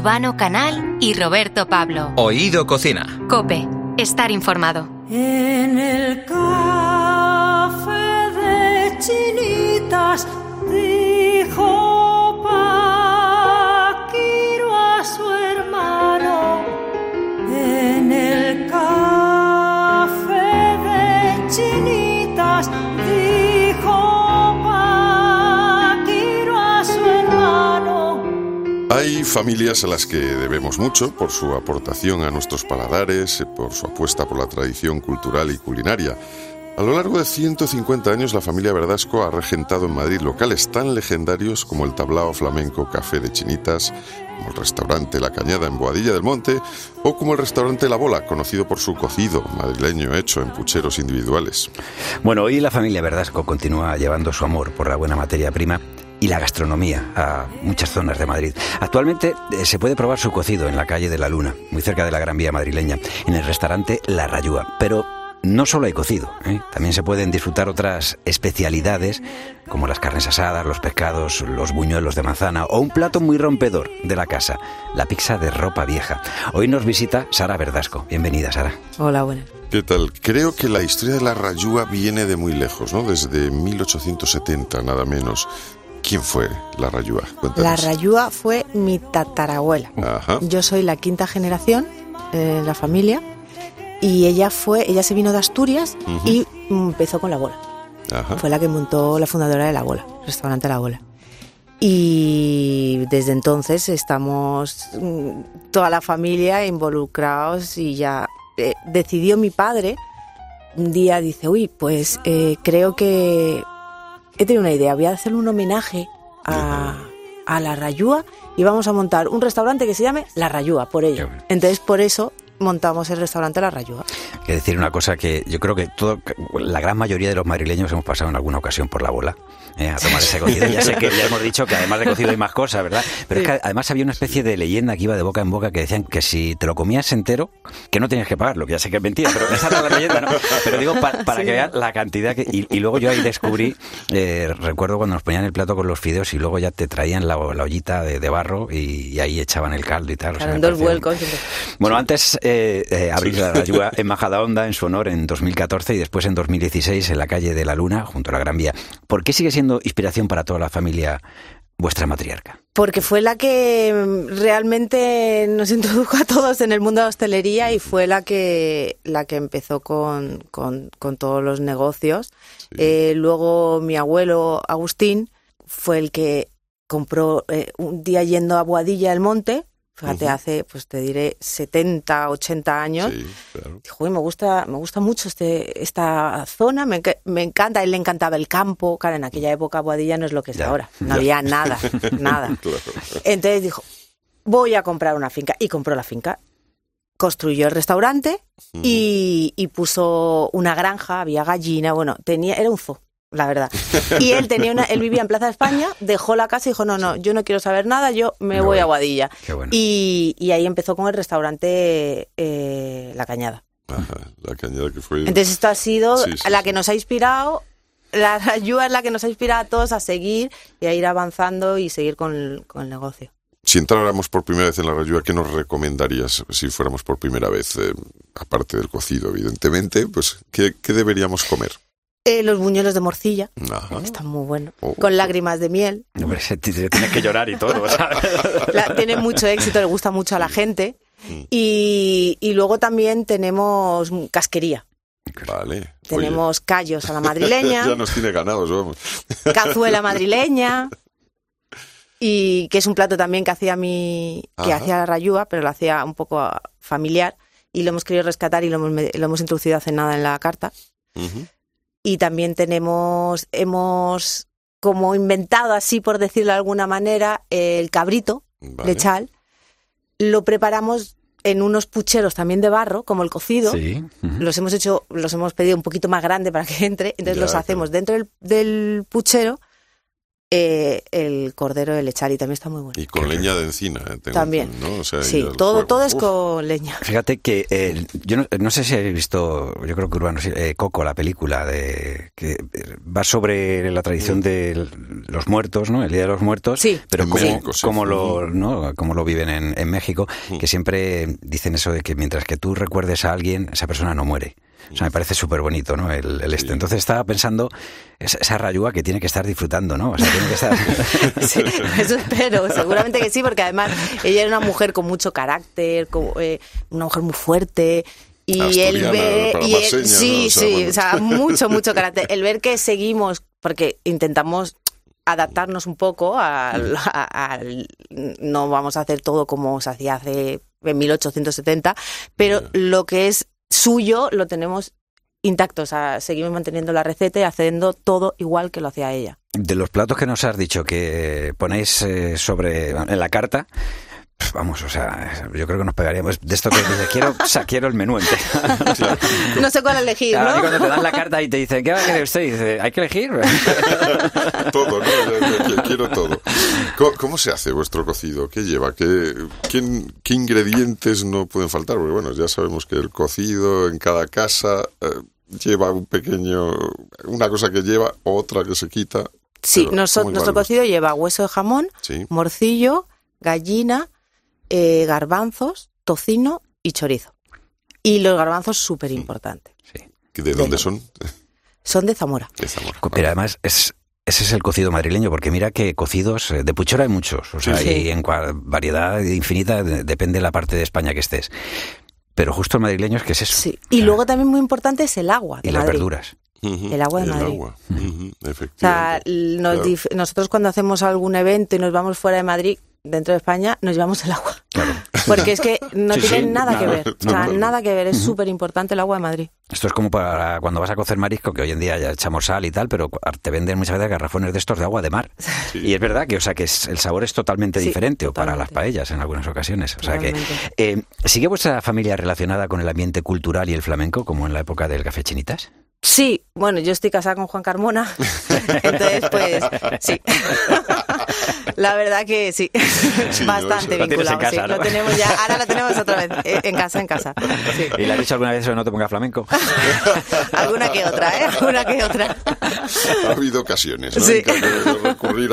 Urbano Canal y Roberto Pablo. Oído Cocina. COPE. Estar informado. En el café de Chinitas dijo Paquiro a su hermano. En el café de Chinitas dijo Paquiro a su hermano. Hay familias a las que debemos mucho por su aportación a nuestros paladares, por su apuesta por la tradición cultural y culinaria. A lo largo de 150 años, la familia Verdasco ha regentado en Madrid locales tan legendarios como el Tablao Flamenco Café de Chinitas, como el restaurante La Cañada en Boadilla del Monte o como el restaurante La Bola, conocido por su cocido madrileño hecho en pucheros individuales. Bueno, hoy la familia Verdasco continúa llevando su amor por la buena materia prima y la gastronomía a muchas zonas de Madrid. Actualmente se puede probar su cocido en la calle de la Luna, muy cerca de la Gran Vía madrileña, en el restaurante La Rayúa. Pero no solo hay cocido, también se pueden disfrutar otras especialidades como las carnes asadas, los pescados, los buñuelos de manzana o un plato muy rompedor de la casa, la pizza de ropa vieja. Hoy nos visita Sara Verdasco. Bienvenida, Sara. Hola, buenas. ¿Qué tal? Creo que la historia de La Rayúa viene de muy lejos, ¿no? Desde 1870, nada menos. ¿Quién fue La Rayúa? Cuéntanos. La Rayúa fue mi tatarabuela. Ajá. Yo soy la quinta generación en la familia y ella se vino de Asturias y empezó con La Bola. Ajá. Fue la que montó, la fundadora de La Bola, el restaurante La Bola. Y desde entonces estamos toda la familia involucrados y ya decidió mi padre, un día dice, pues creo que he tenido una idea, voy a hacerle un homenaje a La Rayúa y vamos a montar un restaurante que se llame La Rayúa, por ello. Entonces, por eso montamos el restaurante La Rayúa. Hay que decir una cosa, que yo creo que la gran mayoría de los madrileños hemos pasado en alguna ocasión por La Bola a tomar ese cocido. Ya sé que ya hemos dicho que además de cocido hay más cosas, ¿verdad? Pero sí. Es que además había una especie de leyenda que iba de boca en boca que decían que si te lo comías entero, que no tenías que pagarlo, que ya sé que es mentira, pero esa era la leyenda, ¿no? Pero digo, para que vean la cantidad que... Y luego yo ahí descubrí, recuerdo cuando nos ponían el plato con los fideos y luego ya te traían la ollita de barro y ahí echaban el caldo y tal. Claro, dos vuelcos. Bueno, antes abrir La Rayúa en Majadahonda en su honor en 2014 y después en 2016 en la calle de la Luna, junto a la Gran Vía. ¿Por qué sigue siendo inspiración para toda la familia vuestra matriarca? Porque fue la que realmente nos introdujo a todos en el mundo de la hostelería y fue la que empezó con todos los negocios. Sí. Luego mi abuelo Agustín fue el que compró un día yendo a Boadilla del Monte. Fíjate, hace, pues te diré, 70, 80 años. Sí, claro. Dijo, me gusta mucho esta zona, me encanta. A él le encantaba el campo. Claro, en aquella época Boadilla no es lo que es ahora. No había nada. Claro. Entonces dijo, voy a comprar una finca. Y compró la finca. Construyó el restaurante y puso una granja, había gallina, era un zoo. La verdad. Y él vivía en Plaza de España, dejó la casa y dijo, no, yo no quiero saber nada, yo me voy a Boadilla. Qué bueno. Y ahí empezó con el restaurante La Cañada. Ajá, La Cañada que fue... Entonces esto ha sido la que nos ha inspirado, La Rayúa es la que nos ha inspirado a todos a seguir y a ir avanzando y seguir con el negocio. Si entráramos por primera vez en La Rayúa, ¿qué nos recomendarías si fuéramos por primera vez? Aparte del cocido, evidentemente, pues ¿qué deberíamos comer? Los buñuelos de morcilla, están muy buenos, con lágrimas de miel. Hombre, tienes que llorar y todo, ¿sabes? Tiene mucho éxito, le gusta mucho a la gente. Y luego también tenemos casquería. Vale. Tenemos callos a la madrileña. Ya nos tiene ganados, vamos. Cazuela madrileña. Y que es un plato también que hacía La Rayúa, pero lo hacía un poco familiar. Y lo hemos querido rescatar y lo hemos introducido hace nada en la carta. Y también hemos como inventado, así por decirlo de alguna manera, el cabrito de chal. Lo preparamos en unos pucheros también de barro, como el cocido. Sí. Los hemos pedido un poquito más grande para que entre. Entonces los hacemos dentro del puchero, el cordero de lechal, y también está muy bueno. Y con leña de encina. También. ¿No? O sea, sí, todo es con leña. Fíjate que yo no sé si habéis visto, yo creo que Urbano, Coco, la película que va sobre la tradición de los muertos, ¿no? El Día de los Muertos. Sí. Pero En como, México, sí. como lo viven en México, que siempre dicen eso de que mientras que tú recuerdes a alguien, esa persona no muere. O sea, me parece súper bonito, ¿no? Sí. Entonces estaba pensando, esa rayúa que tiene que estar disfrutando, ¿no? O sea, tiene que estar... Sí, eso espero, seguramente que sí, porque además ella era una mujer con mucho carácter, una mujer muy fuerte. Y Asturiana, él ve... para Y más él, señas, sí, ¿no? O sea, sí, bueno. o sea, mucho carácter. El ver que seguimos, porque intentamos adaptarnos un poco no vamos a hacer todo como se hacía en 1870, pero lo que es suyo lo tenemos intacto, o sea, seguimos manteniendo la receta y haciendo todo igual que lo hacía ella. De los platos que nos has dicho que ponéis en la carta, vamos, o sea, yo creo que nos pegaríamos de esto que dice, quiero el menú entero. Claro. No sé cuál elegir, Claro, ¿no? y cuando te dan la carta y te dicen, ¿qué va a querer usted? Y dice, hay que elegir. Todo, ¿no? Quiero todo. ¿Cómo se hace vuestro cocido? ¿Qué lleva? ¿Qué ingredientes no pueden faltar? Porque bueno, ya sabemos que el cocido en cada casa lleva una cosa que lleva, otra que se quita. Sí, Pero, nuestro cocido lleva hueso de jamón, Sí. morcillo, gallina, garbanzos, tocino y chorizo. Y los garbanzos súper importantes. ¿De dónde son? Son de Zamora. De Zamora. Pero además ese es el cocido madrileño, porque mira que cocidos de puchero hay muchos, o sea, Sí. y en variedad infinita, depende de la parte de España que estés. Pero justo el madrileño es que es eso. Sí. Y luego también muy importante es el agua de Y las Madrid. verduras. El agua de Madrid. Agua. O sea, Efectivamente. Claro. nosotros cuando hacemos algún evento y nos vamos fuera de Madrid, dentro de España, nos llevamos el agua. Claro. Porque es que no Sí, tiene sí, nada que nada. ver. O sea, nada que ver. Es súper importante el agua de Madrid. Esto es como para cuando vas a cocer marisco, que hoy en día ya echamos sal y tal, pero te venden muchas veces garrafones de estos de agua de mar. Sí. Y es verdad que, o sea, que el sabor es totalmente Sí, diferente, o para totalmente. las paellas en algunas ocasiones. O sea que, Totalmente. ¿sigue vuestra familia relacionada con el ambiente cultural y el flamenco, como en la época del Café Chinitas? Sí, bueno, yo estoy casada con Juan Carmona, entonces pues sí. La verdad que sí, Sí, bastante ¿no? Lo tienes en vinculado. casa, Sí, ¿no? lo tenemos ya, ahora lo tenemos otra vez, en casa. Sí. ¿Y le has dicho alguna vez eso, no te pongas flamenco? Alguna que otra, ¿eh? Alguna que otra. Ha habido ocasiones, ¿no? Sí. En que hay que recurrir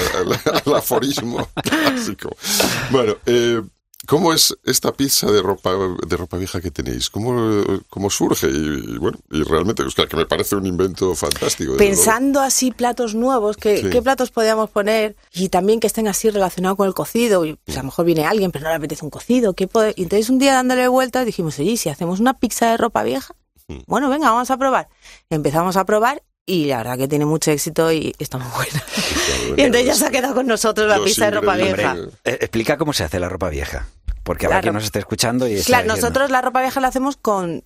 al aforismo clásico. Bueno, ¿cómo es esta pizza de ropa vieja que tenéis? ¿Cómo surge? Y bueno, y realmente, o sea, que me parece un invento fantástico. desde Pensando así platos nuevos, Sí. ¿qué platos podríamos poner? Y también que estén así relacionados con el cocido. Y, pues, a lo mejor viene alguien, pero no le apetece un cocido. Y entonces un día dándole vueltas dijimos, oye, si hacemos una pizza de ropa vieja, bueno, venga, vamos a probar. Empezamos a probar y la verdad que tiene mucho éxito y está muy buena. luego. Y entonces ya se ha quedado con nosotros la Los pizza de ropa ingredientes. vieja. Explica cómo se hace la ropa vieja, porque habrá La quien ropa- nos esté escuchando y está Claro, diciendo, nosotros la ropa vieja la hacemos con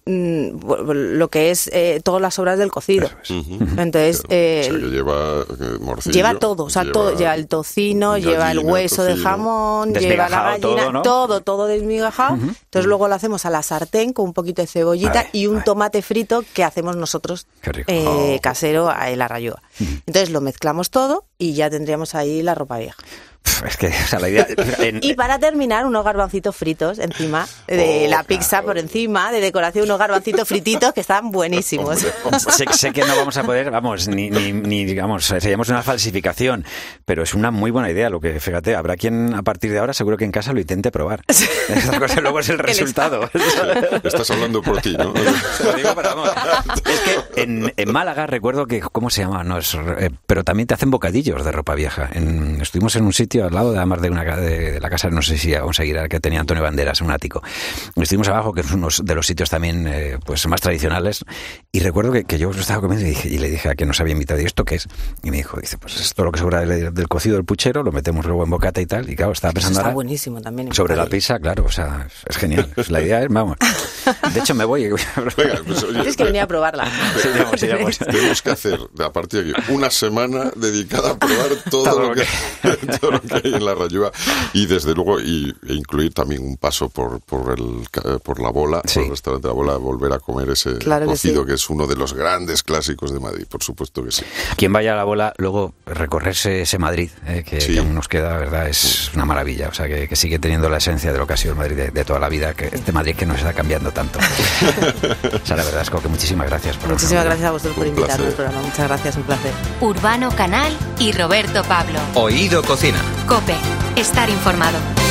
lo que es todas las sobras del cocido. Entonces, O sea, que lleva morcillo. lleva todo, o sea, todo, lleva el tocino, lleva el gallina, hueso de tocino. jamón, lleva la Desmigajado gallina, todo, ¿no? todo desmigajado. Entonces luego lo hacemos a la sartén con un poquito de cebollita Vale, y un vale. tomate frito que hacemos nosotros Qué rico. casero en la rayúa. Entonces lo mezclamos todo y ya tendríamos ahí la ropa vieja. Es que, o sea, la idea... Y para terminar, unos garbancitos fritos encima de la pizza, claro. por encima, de decoración, unos garbancitos frititos que están buenísimos. sé que no vamos a poder, vamos, ni digamos, seríamos una falsificación, pero es una muy buena idea lo que, fíjate, habrá quien a partir de ahora seguro que en casa lo intente probar. Esa cosa luego es el resultado. Estás hablando por ti, ¿no? Lo digo, pero vamos, es que en Málaga recuerdo que, ¿cómo se llama? No, pero también te hacen bocadillos de ropa vieja. Estuvimos en un sitio al lado, además de la casa, no sé si aún seguirá, que tenía Antonio Banderas, un ático. Estuvimos abajo, que es uno de los sitios también pues más tradicionales, y recuerdo que yo estaba comiendo y le dije a que nos había invitado, ¿y esto qué es? Y me dijo, pues esto lo que sobra del cocido del puchero, lo metemos luego en bocata y tal, y claro, estaba pensando Está ahora buenísimo también. sobre la pizza, claro, o sea, es genial. La idea es, vamos, de hecho me voy. Venga, pues, oye, Tienes que venir a probarla. Iremos. tenemos que hacer a partir de aquí una semana dedicada a probar todo lo que en la Rayúa, y desde luego e incluir también un paso por La Bola, sí, por el restaurante La Bola, volver a comer ese cocido que es uno de los grandes clásicos de Madrid, por supuesto que sí. Quien vaya a La Bola, luego recorrerse ese Madrid, que aún nos queda, la verdad, es una maravilla. O sea, que sigue teniendo la esencia de lo que ha sido el Madrid de toda la vida, que este Madrid que nos está cambiando tanto. Sara Verdasco, que muchísimas gracias por Muchísimas gracias a vosotros por invitarme al programa. Muchas gracias, un placer. Urbano Canal y Roberto Pablo. Oído Cocina. COPE. Estar informado.